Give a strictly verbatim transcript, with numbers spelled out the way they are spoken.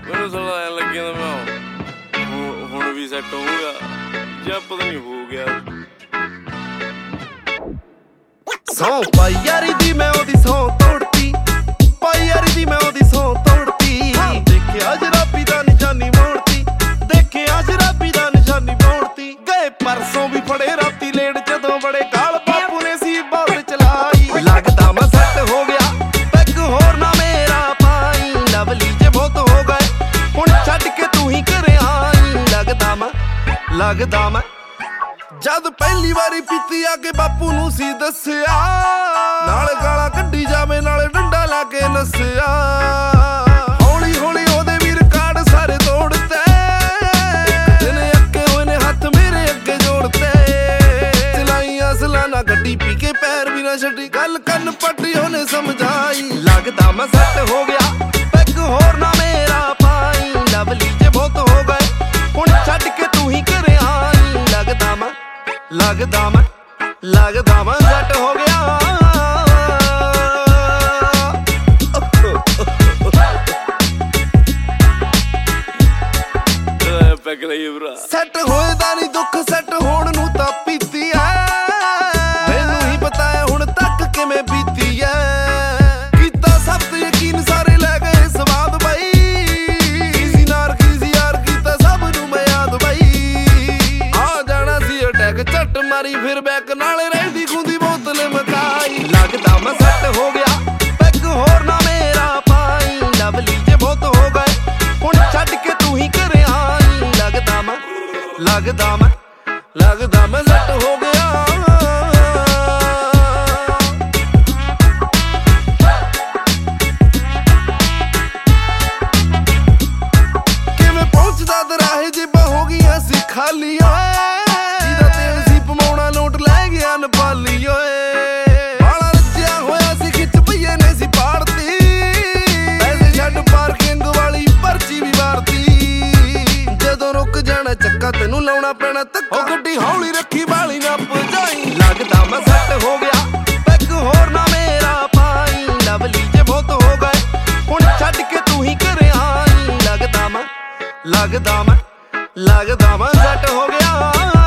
ਮੈਨੂੰ ਸਾਲਾ ਐਂ ਲੱਗਿਆ ਮੈਂ ਹੁਣ ਵੀ ਸੈੱਟ ਹੋਊਗਾ ਜਾਂ ਪਤਾ ਨਹੀਂ ਹੋ ਗਿਆ। ਸੌ ਪਾਈ ਯਾਰੀ ਦੀ ਮੈਂ ਉਹਦੀ ਸੌ ਤੋੜਤੀ, ਪਾਈ ਯਾਰੀ ਦੀ ਮੈਂ ਉਹਦੀ ਸੌ ਤੋੜਤੀ। ਦੇਖਿਆ ਜਰਾਬੀ ਦਾ ਨਿਸ਼ਾਨੀ ਮੋੜਤੀ, ਦੇਖਿਆ ਜਰਾਬੀ ਦਾ ਨਿਸ਼ਾਨੀ ਮੋੜਤੀ। ਗਏ ਪਰਸੋਂ ਵੀ ਫੜੇ ਰਾਤੀ ਲੇਟ ਜਦੋਂ ਬੜੇ ਕਾਲ ਬਾਪੂ ਨੇ ਸੀ ਬਾਤ ਚਲਾਈ। ਲੱਗਦਾ ਮੈਂ ਸੈੱਟ ਹੋ ਗਿਆ ਪੈਗ ਹੋਰ ਨਾ ਮੇਰਾ ਪਾਈ। ਲਵਲੀ ਜੇ ਬਹੁਤ ਹੋ ਗਏ ਹੁਣ ਛੱਡ ਕੇ ਤੂੰ ਹੀ ਘਰੇ ਆਈ। ਲੱਗਦਾ ਮੈਂ ਲੱਗਦਾ ਮੈਂ ਜਦ ਪਹਿਲੀ ਵਾਰੀ ਪੀਤੀ ਆ ਕੇ ਬਾਪੂ ਨੂੰ ਸੀ ਦੱਸਿਆ, ਨਾਲ ਗਾਲਾਂ ਕੱਢੀ ਜਾਵੇ ਨਾਲੇ ਡੰਡਾ ਲਾ ਕੇ ਨੱਸਿਆ। ਹੌਲੀ ਹੌਲੀ ਉਹਦੇ ਵੀ ਰਿਕਾਰਡ ਸਾਰੇ ਤੋੜਤੇ, ਜਿਹਨੇ ਅੱਗੇ ਹੋਏ ਨੇ ਹੱਥ ਮੇਰੇ ਅੱਗੇ ਜੋੜਤੇ। ਚਲਾਈਆਂ ਸਲਾਨਾ ਗੱਡੀ ਪੀ ਕੇ ਪੈਰ ਵੀ ਨਾ ਛੱਡੀ, ਗੱਲ ਕੰਨ ਪੱਟੀ ਉਹਨੇ ਸਮਝਾਈ। ਲੱਗਦਾ ਮੈਂ ਸੈੱਟ ਹੋ ਗਿਆ ਪੈਗ ਹੋਰ ਨਾ ਮੇਰਾ ਪਾਈ। ਲਵਲੀ ਜੇ ਬਹੁਤ ਹੋ ਗਏ ਹੁਣ ਛੱਡ ਕੇ ਤੂੰ ਹੀ ਘਰੇ ਆਈ। ਲੱਗਦਾ ਮੈਂ ਲੱਗਦਾ ਮੈਂ ਲੱਗਦਾ ਮੈਂ ਸੈੱਟ ਹੋ ਗਿਆ। ਪੈਗ ਲਈ ਭਰਾ ਸੈੱਟ ਹੋਏ ਦਾ ਨਹੀਂ ਦੁੱਖ, ਸੈੱਟ ਹੋਣ ਨੂੰ ਤਾਂ ਪੀਤੀ ਐ। ਮੈਨੂੰ ਹੀ ਪਤਾ ਹੈ ਹੁਣ ਤੱਕ ਕਿਵੇਂ ਬੀਤੀ ਐ। ਕੀਤਾ ਸਭ ਤੇ ਯਕੀਨ ਸਾਰੇ ਲੈ ਗਏ ਸਵਾਦ ਬਾਈ। ਕਿਸੀ ਨਾਰ ਕਿਸੀ ਯਾਰ ਕੀਤਾ ਸਭ ਨੂੰ ਮੈਂ ਯਾਦ ਬਾਈ। ਆ ਜਾਣਾ ਸੀ ਅਟੈਕ ਝੱਟ ਮਾਰੀ ਫਿਰ ਬੈਕ ਨਾਲੇ ਰਹਿੰਦੀ ਖੁੰਦੀ ਬੋਤਲ ਮਕਾਈ। ਲੱਗਦਾ ਮੈਂ ਸੈੱਟ ਹੋ ਗਿਆ ਪੈਗ ਹੋਰ ਨਾ ਮੇਰਾ ਪਾਈ। ਲਵਲੀ ਜੇ ਬਹੁਤ ਹੋ ਗਏ ਹੁਣ ਛੱਡ ਕੇ ਤੂੰ ਹੀ ਘਰੇ ਆਈ। ਲੱਗਦਾ ਮੈਂ ਲੱਗਦਾ ਮੈਂ ਲੱਗਦਾ ਮੈਂ ਸੈੱਟ ਹੋ ਗਿਆ। ਕਿਵੇਂ ਪਹੁੰਚਦਾ ਦਰਾਹੇ ਜੇਬਾਂ ਹੋ ਗਈਆਂ ਸੀ ਖਾਲੀ ਓਏ। ਜਿਹਦਾ ਤੇਲ ਸੀ ਪਮਾਉਣਾ ਨੋਟ ਲੈ ਗਿਆ ਨੇਪਾਲੀ ਓਏ। ਬਾਲਾ ਰੱਜਿਆ ਹੋਇਆ ਸੀ ਖਿੱਚ ਪਈਏ ਨੇ ਸੀ ਪਾੜਤੀ, ਪੈਸੇ ਛੱਡ ਪਾਰਕਿੰਗ ਵਾਲੀ ਪਰਚੀ ਵੀ ਵਾਰਤੀ। ਜਦੋਂ ਰੁਕ ਜਾਣਾ ਚੱਕਾ ਤੈਨੂੰ ਲਾਉਣਾ ਪੈਣਾ ਧੱਕਾ, ਗੱਡੀ ਹੌਲੀ ਰੱਖੀ ਵਾਲੀ ਨਾ ਭਜਾਈ। ਲੱਗਦਾ ਮੈਂ ਸੈੱਟ ਹੋ ਗਿਆ ਪੈਗ ਹੋਰ ਨਾ ਮੇਰਾ ਪਾਈ। ਲਵਲੀ ਜੇ ਬਹੁਤ ਹੋ ਗਏ ਹੁਣ ਛੱਡ ਕੇ ਤੂੰ ਹੀ ਘਰੇ ਆਈ। ਲੱਗਦਾ ਮੈਂ ਲੱਗਦਾ ਮੈਂ ਲੱਗਦਾ ਮੈਂ ਸੈੱਟ ਹੋ ਗਿਆ।